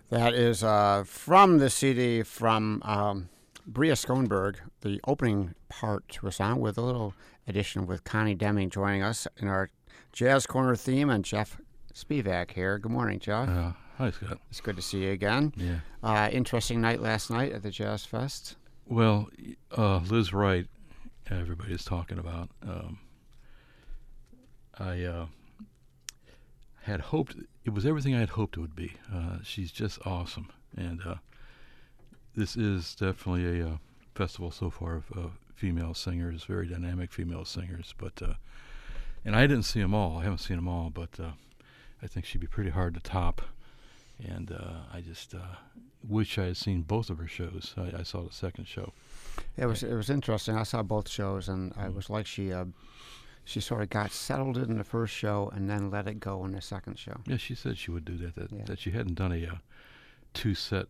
That is from the CD from Bria Schoenberg, the opening part to a song with a little addition with Connie Deming joining us in our Jazz Corner theme, and Jeff Spivak here. Good morning, Jeff. Hi, Scott. It's good to see you again. Yeah. Interesting night last night at the Jazz Fest. Well, Liz Wright, everybody's talking about. I had hoped it was everything I had hoped it would be. She's just awesome, and this is definitely a festival so far of female singers, very dynamic female singers. But and I didn't see them all. I haven't seen them all, but I think she'd be pretty hard to top. And I just wish I had seen both of her shows. I saw the second show. It was interesting. I saw both shows, and it was like she sort of got settled in the first show and then let it go in the second show. Yeah, she said she would do that. That she hadn't done a two-set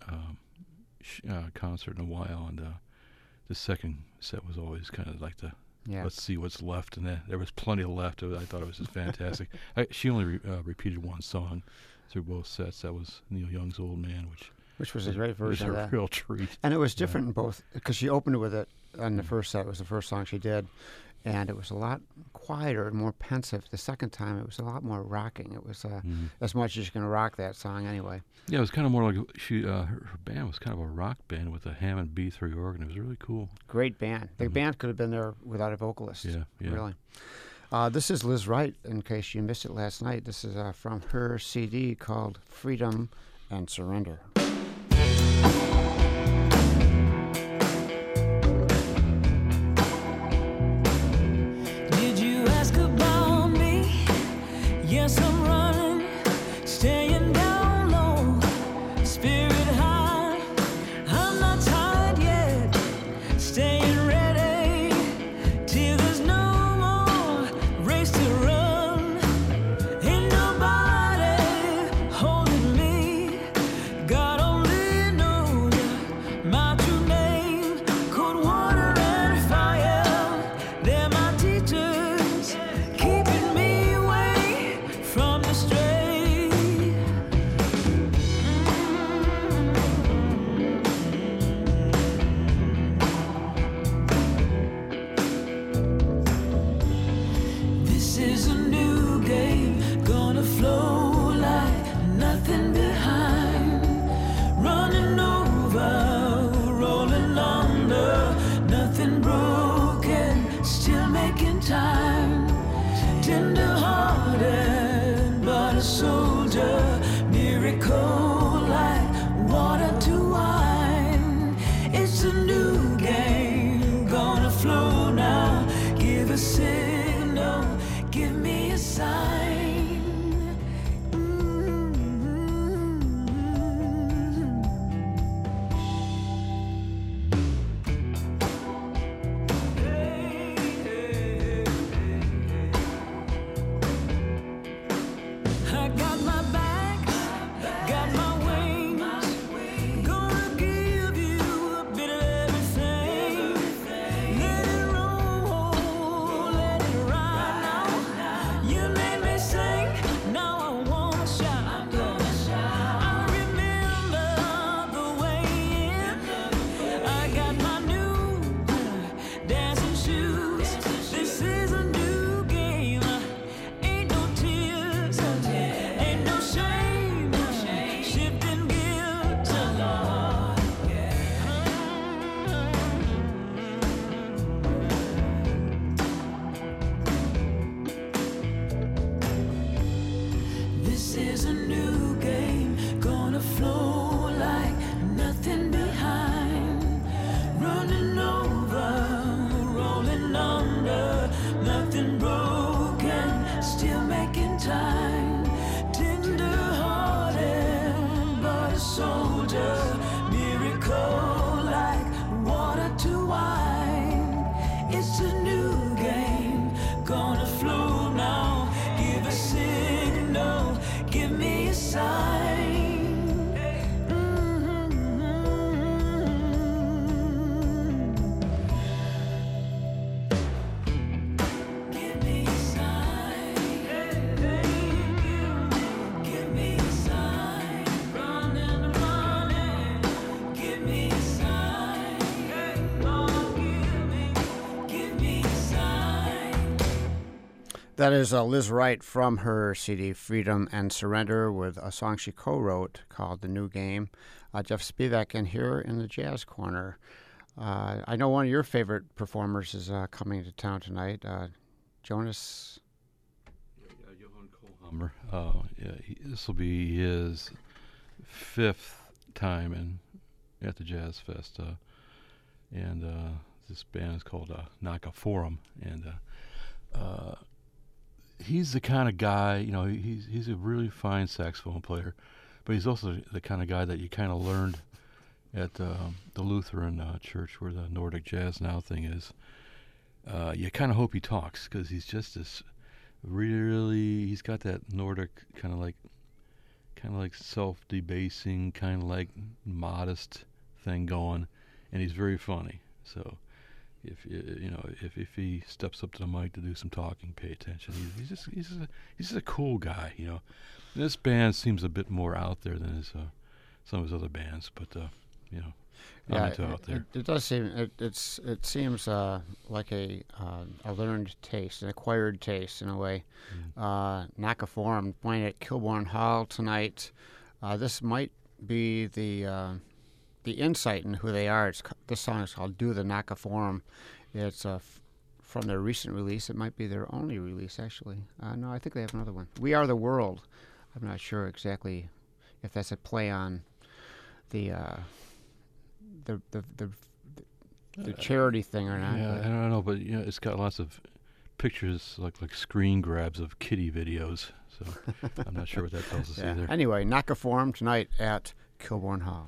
concert in a while, and the second set was always kind of like let's see what's left, and there was plenty left. I thought it was just fantastic. She only repeated one song through both sets. That was Neil Young's Old Man, which was a great version of that. It was a real treat. And it was different in both, because she opened with it on the first set. It was the first song she did, and it was a lot quieter and more pensive. The second time, it was a lot more rocking. It was as much as you can rock that song anyway. Yeah, it was kind of more like her band was kind of a rock band with a Hammond B3 organ. It was really cool. Great band. The band could have been there without a vocalist. Yeah. Really. This is Liz Wright, in case you missed it last night. This is from her CD called Freedom and Surrender. Did you ask about me? Yes, I'm running, staying down low, spirit high. I'm not tired yet, staying ready till there's no more race to run. Ain't nobody holding me. God That is Liz Wright from her CD Freedom and Surrender with a song she co-wrote called The New Game. Jeff Spivak in here in the Jazz Corner. I know one of your favorite performers is coming to town tonight. Jonas? Johan Kohlhammer. This will be his 5th time at the Jazz Fest. And this band is called Naka Forum. And he's the kind of guy, he's a really fine saxophone player, but he's also the kind of guy that you kind of learned at the Lutheran church where the Nordic Jazz Now thing is. You kind of hope he talks because he's just this he's got that Nordic kind of like self-debasing, kind of like modest thing going, and he's very funny. So if he steps up to the mic to do some talking, pay attention. He's just a cool guy, This band seems a bit more out there than some of his other bands, but I'm into out there. It does seem it seems like a learned taste, an acquired taste in a way. Naka Forum playing at Kilbourne Hall tonight. This might be the insight in who they are. This song is called "Do the Naka Forum." It's from their recent release. It might be their only release, actually. No, I think they have another one. "We Are the World." I'm not sure exactly if that's a play on the charity thing or not. Yeah, I don't know, but it's got lots of pictures, like screen grabs of kitty videos. So I'm not sure what that tells us either. Anyway, Naka Forum tonight at Kilbourne Hall.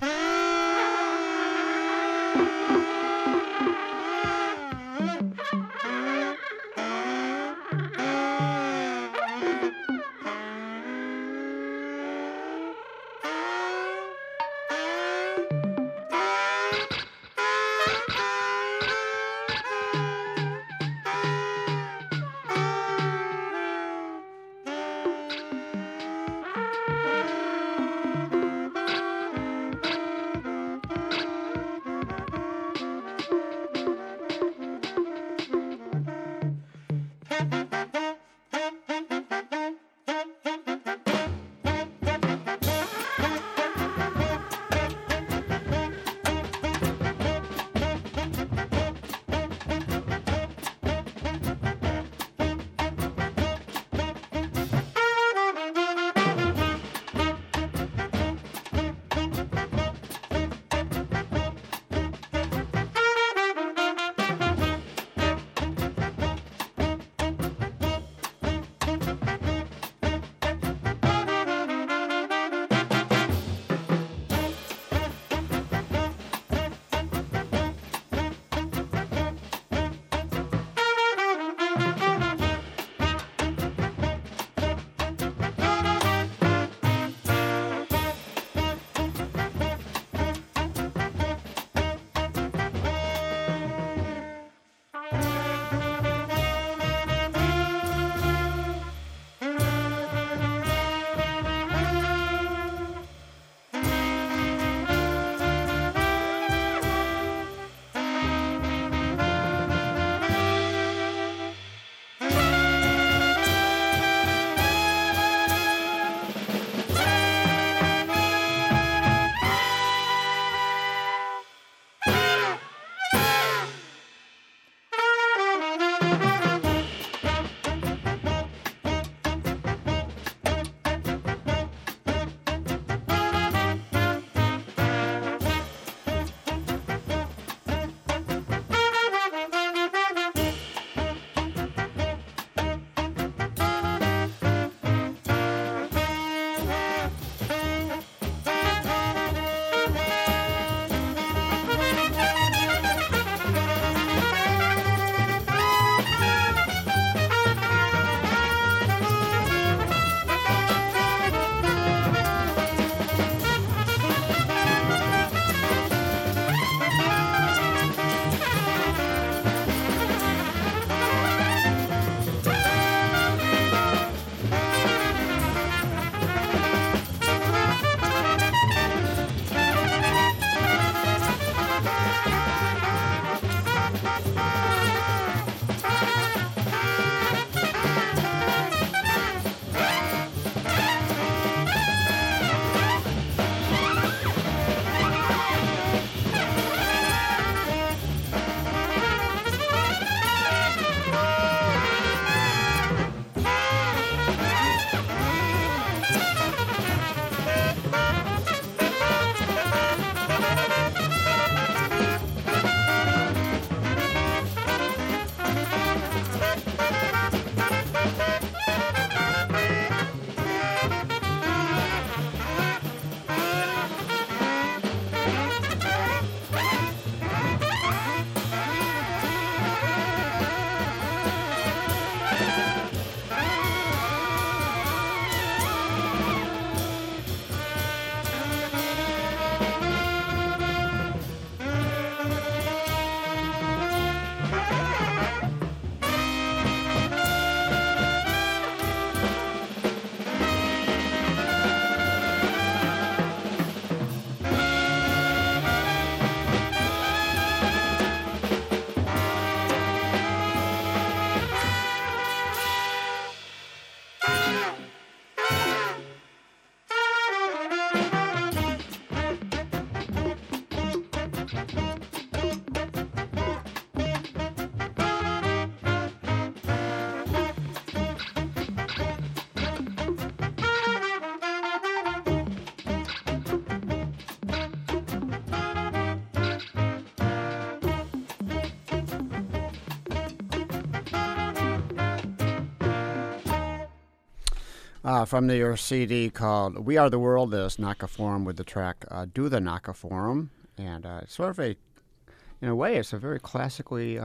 From your CD called "We Are the World," is Naka Forum with the track "Do the Naka Forum," and it's sort of a, in a way, it's a very classically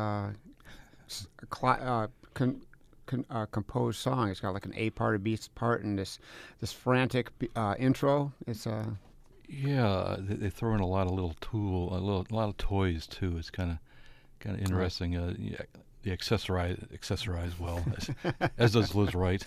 composed song. It's got like an A part, a B part, and this frantic intro. It's Yeah, they throw in a lot of little a lot of toys too. It's kind of interesting. Yeah, they accessorize well, as does Liz Wright.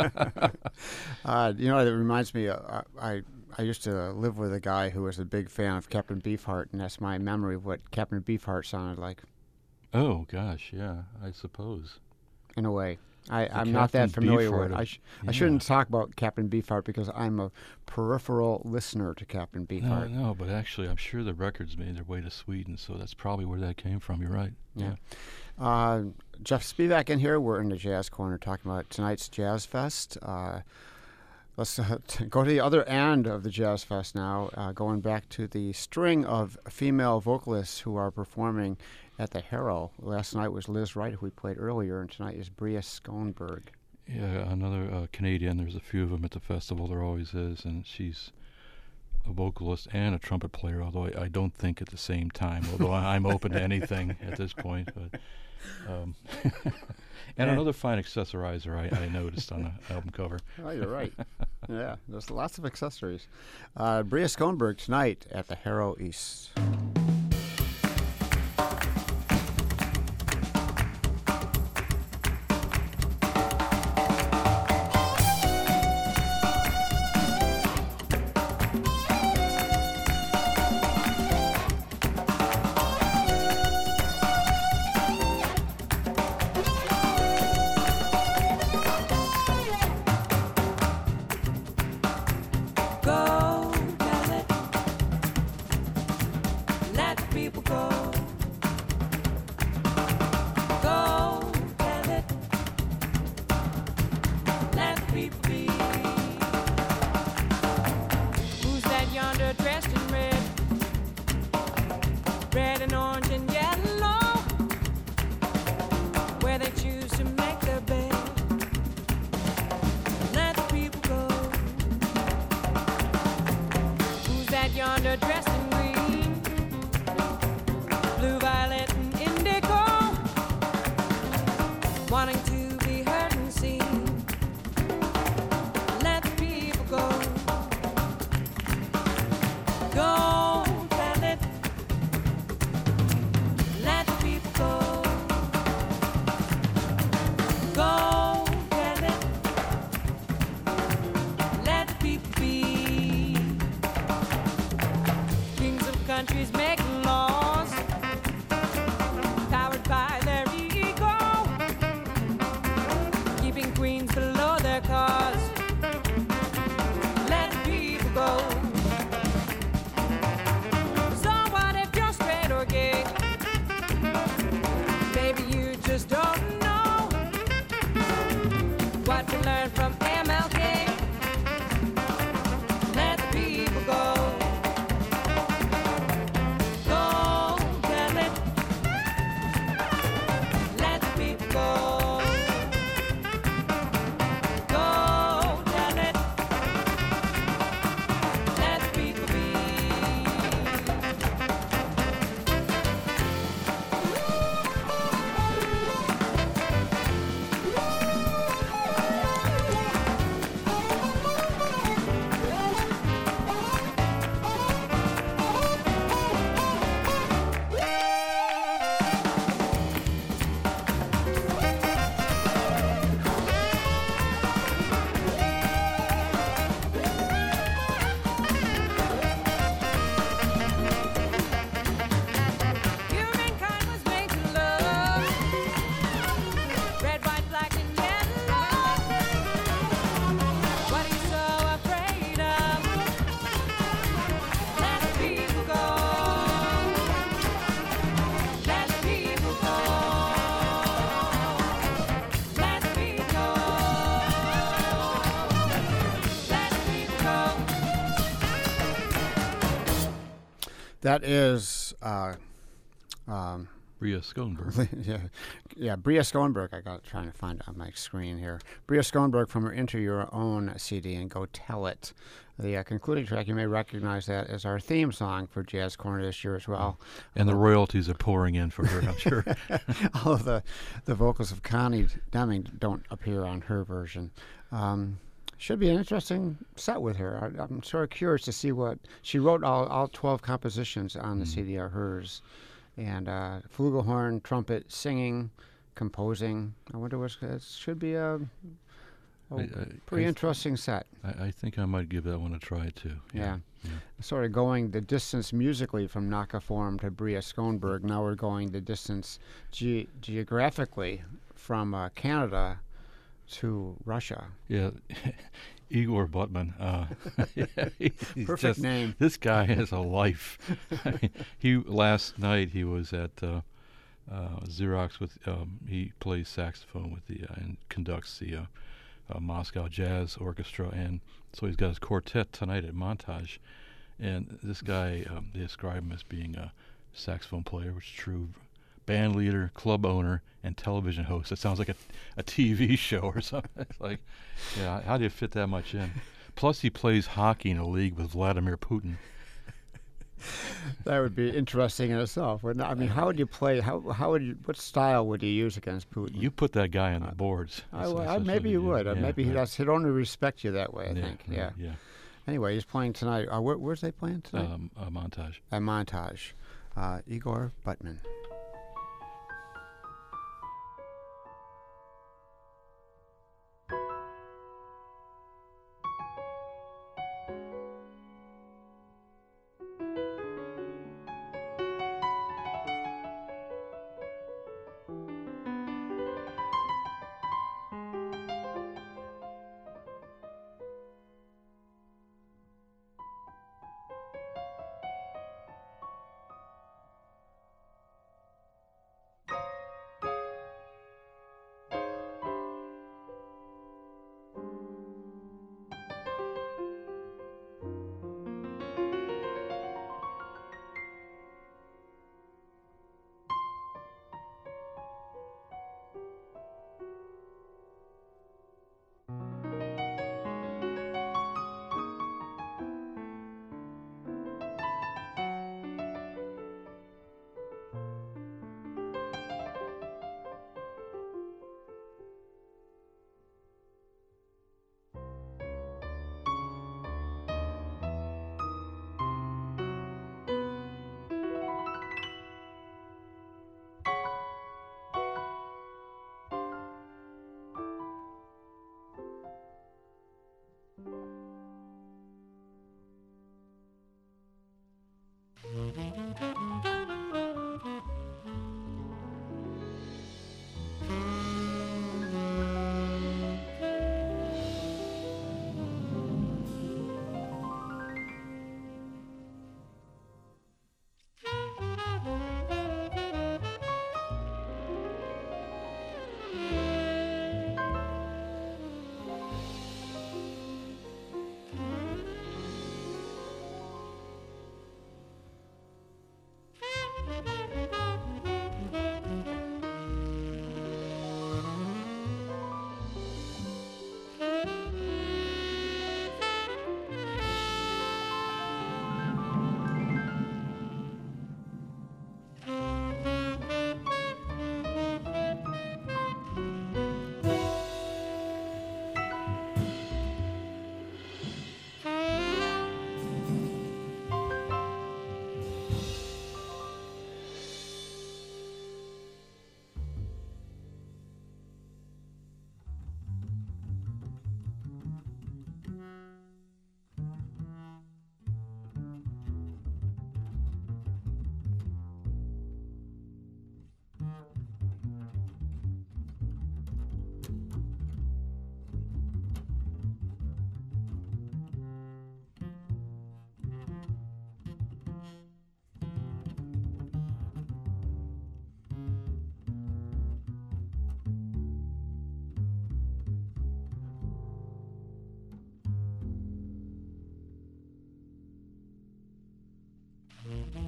It reminds me. I used to live with a guy who was a big fan of Captain Beefheart, and that's my memory of what Captain Beefheart sounded like. Oh gosh, yeah, I suppose. In a way, I'm not that familiar with it. I shouldn't talk about Captain Beefheart because I'm a peripheral listener to Captain Beefheart. No, but actually, I'm sure the records made their way to Sweden, so that's probably where that came from. You're right. Yeah. Jeff Spivak in here. We're in the Jazz Corner talking about tonight's Jazz Fest. Let's go to the other end of the Jazz Fest now, going back to the string of female vocalists who are performing at the Harrow. Last night was Liz Wright, who we played earlier, and tonight is Bria Schoenberg. Yeah, another Canadian. There's a few of them at the festival. There always is, and she's a vocalist and a trumpet player, although I don't think at the same time, although I'm open to anything at this point. But and another fine accessorizer I noticed on the album cover. Oh, you're right. Yeah, there's lots of accessories. Bria Schoenberg tonight at the Harrow East. Go, tell it. Let the people go. Go, tell it. Let the people be. Who's that yonder dressed in red? Red and orange and yellow. Where they choose to make their bed. Let the people go. That yonder dressed in green, blue, violet, and indigo, wanting to be heard and seen. Let the people go. Go, tell it. Let the people go. Go, tell it. Let the people be. Kings of countries making laws, powered by their ego, keeping queens below their cause. Let the people go. So what if you're straight or gay? Baby, you just don't know what we learned from MLK. Let the people go. Go. That is. Bria Schoenberg. yeah, Bria Schoenberg. I got trying to find it on my screen here. Bria Schoenberg from her Enter Your Own CD and Go Tell It. The concluding track, you may recognize that as our theme song for Jazz Corner this year as well. And the royalties are pouring in for her, I'm sure. All of the vocals of Connie Deming don't appear on her version. Should be an interesting set with her. I'm sort of curious to see what she wrote. All 12 compositions on the CD are hers. And flugelhorn, trumpet, singing, composing. I wonder what it should be a pretty interesting set. I think I might give that one a try too. Yeah. Sort of going the distance musically from Nakaform to Bria Schoenberg. Now we're going the distance geographically from Canada to Russia. Yeah. Igor Butman. Perfect name. This guy has a life. Last night he was at Xerox with. He plays saxophone with and conducts the Moscow Jazz Orchestra, and so he's got his quartet tonight at Montage. And this guy, they describe him as being a saxophone player, which is true. Band leader, club owner, and television host. It sounds like a TV show or something. It's like, yeah, how do you fit that much in? Plus, he plays hockey in a league with Vladimir Putin. That would be interesting in itself, wouldn't it? I mean, how would you play? How would you? What style would you use against Putin? You put that guy on the boards. Maybe you would. Yeah, maybe he'd only respect you that way. I think. Yeah. Anyway, he's playing tonight. Where's they playing tonight? Montage. At Montage. Igor Butman.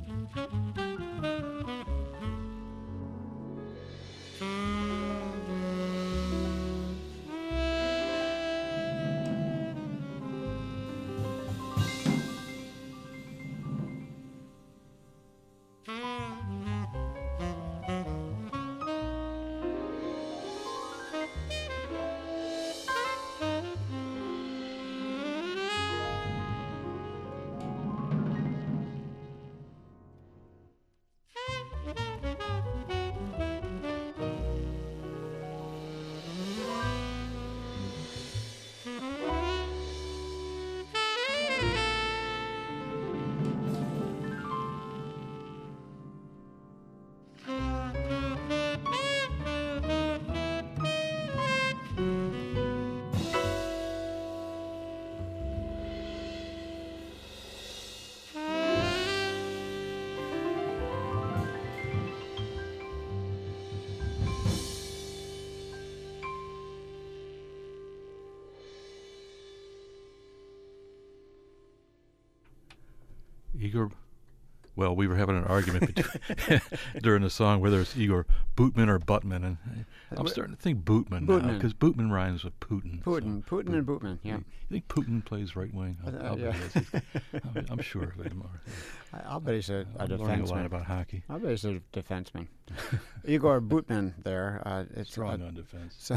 Igor, well, we were having an argument during the song whether it's Igor Bootman or Buttman, and I'm starting to think Bootman now Bootman. because Bootman rhymes with Putin. Putin, so Putin and Bootman, yeah. You think Putin plays right wing? I'll bet yeah. he is. I'm sure of it. I'll bet he's a I'm learning a lot defenseman. about hockey. I'll bet he's a defenseman. Igor Bootman there. It's Strong on defense. So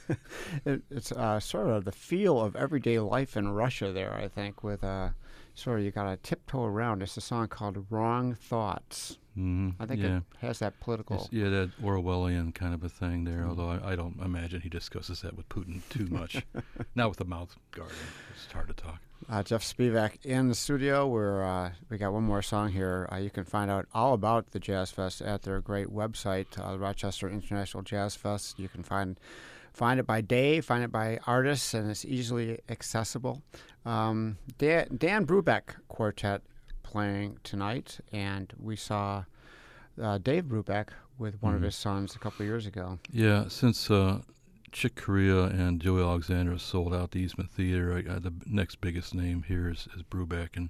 it's sort of the feel of everyday life in Russia there, I think, with sort of you got to tiptoe around. It's a song called Wrong Thoughts. Mm-hmm. I think yeah. it has that political. Yeah, that Orwellian kind of a thing there, although I don't imagine he discusses that with Putin too much. Not with the mouth guarding. It's hard to talk. Jeff Spivak in the studio. We got one more song here. You can find out all about the Jazz Fest at their great website, Rochester International Jazz Fest. You can find it by day, find it by artists, and it's easily accessible. Dan Brubeck Quartet playing tonight, and we saw Dave Brubeck with one of his sons a couple of years ago. Yeah, since Chick Corea and Joey Alexander sold out the Eastman Theater, the next biggest name here is Brubeck. And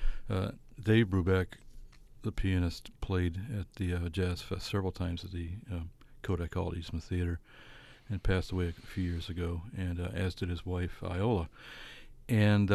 Dave Brubeck, the pianist, played at the Jazz Fest several times at the Kodak Hall at Eastman Theater and passed away a few years ago, and as did his wife, Iola. And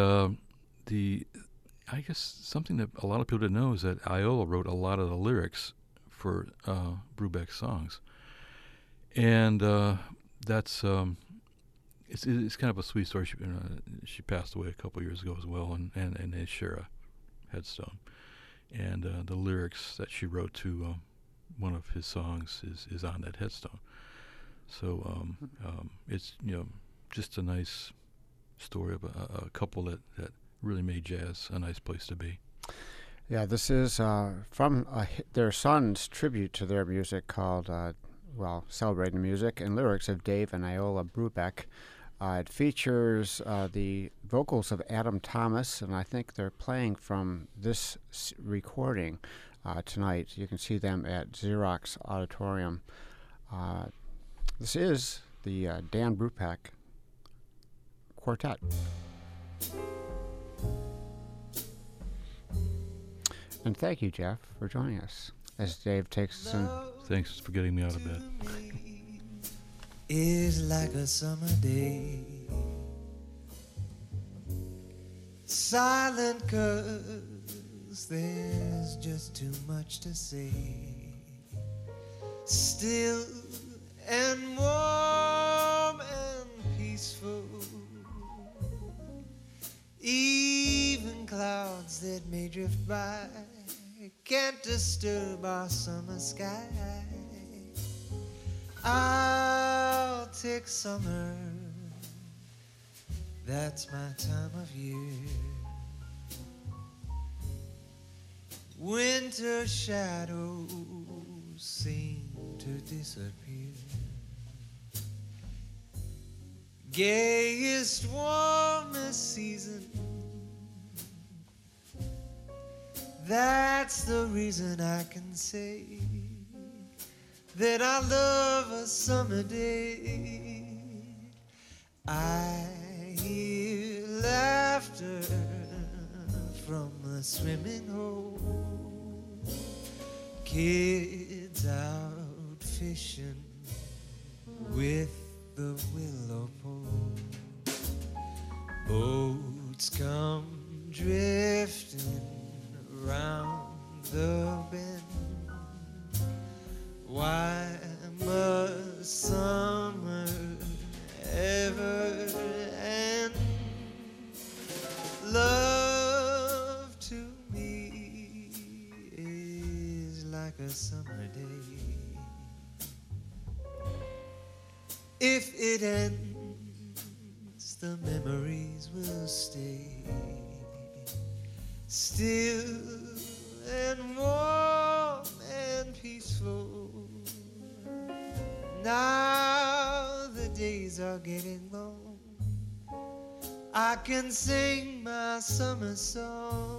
I guess something that a lot of people didn't know is that Iola wrote a lot of the lyrics for Brubeck's songs. And that's it's kind of a sweet story. She passed away a couple years ago as well, and they share a headstone. And the lyrics that she wrote to one of his songs is on that headstone. So it's just a nice story of a couple that really made jazz a nice place to be. Yeah, this is from their son's tribute to their music called, Celebrating Music, and lyrics of Dave and Iola Brubeck. It features the vocals of Adam Thomas, and I think they're playing from this recording tonight. You can see them at Xerox Auditorium. This is the Dan Brubeck Quartet. And thank you, Jeff, for joining us as Dave takes us in. Thanks for getting me out of bed. Is like a summer day, silent 'cause there's just too much to say, still and warm and peaceful, even clouds that may drift by can't disturb our summer sky. I'll take summer, that's my time of year. Winter shadows seem to disappear. Gayest, warmest season, that's the reason I can say that I love a summer day. I hear laughter from the swimming hole. Kids out fishing with the willow pole. Boats come drifting around the bend. Why must summer ever end? Love to me is like a summer day. If it ends, the memories will stay still and warm and peaceful. Now the days are getting long. I can sing my summer song.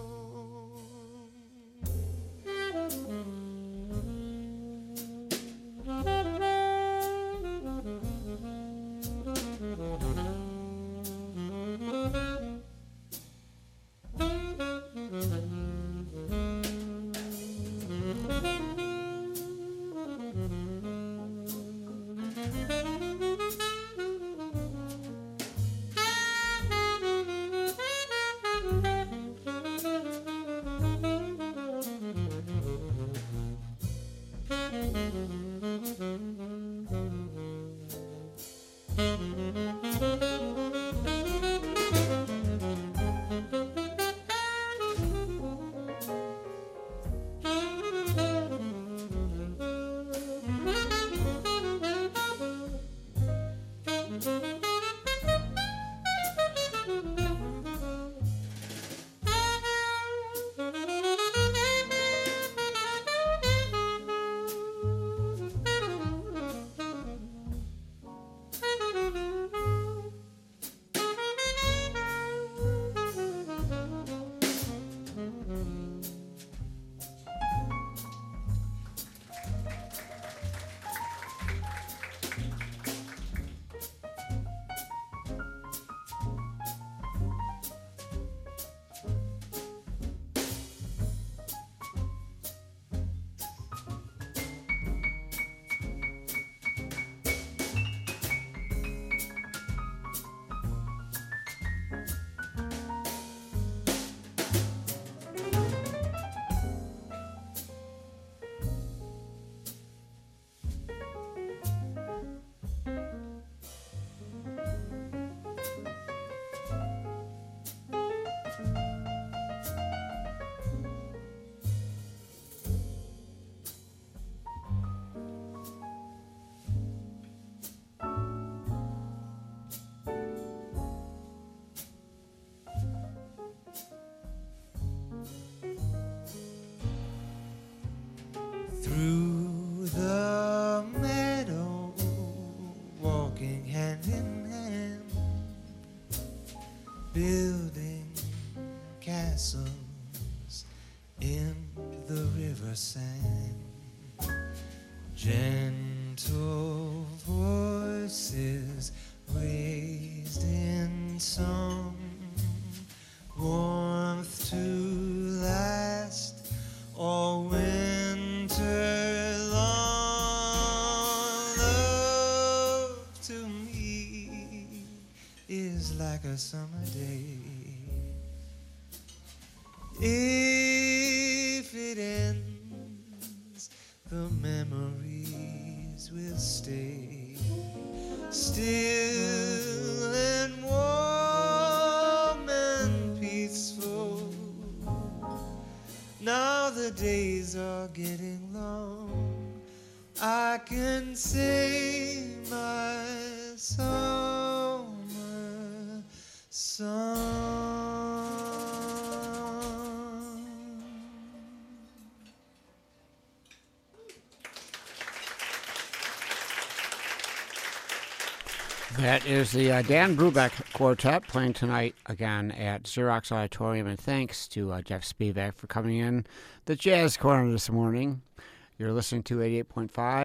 Through the meadow, walking hand in hand, building castles in the river sand. Gentle voices raised in song, warmth to last all winter long. Love to me is like a summer day. If it ends, the memories will stay still and warm and peaceful. Now the days are getting long. I can sing my summer song. That is the Dan Brubeck Quartet playing tonight again at Xerox Auditorium. And thanks to Jeff Spivak for coming in the Jazz Corner this morning. You're listening to 88.5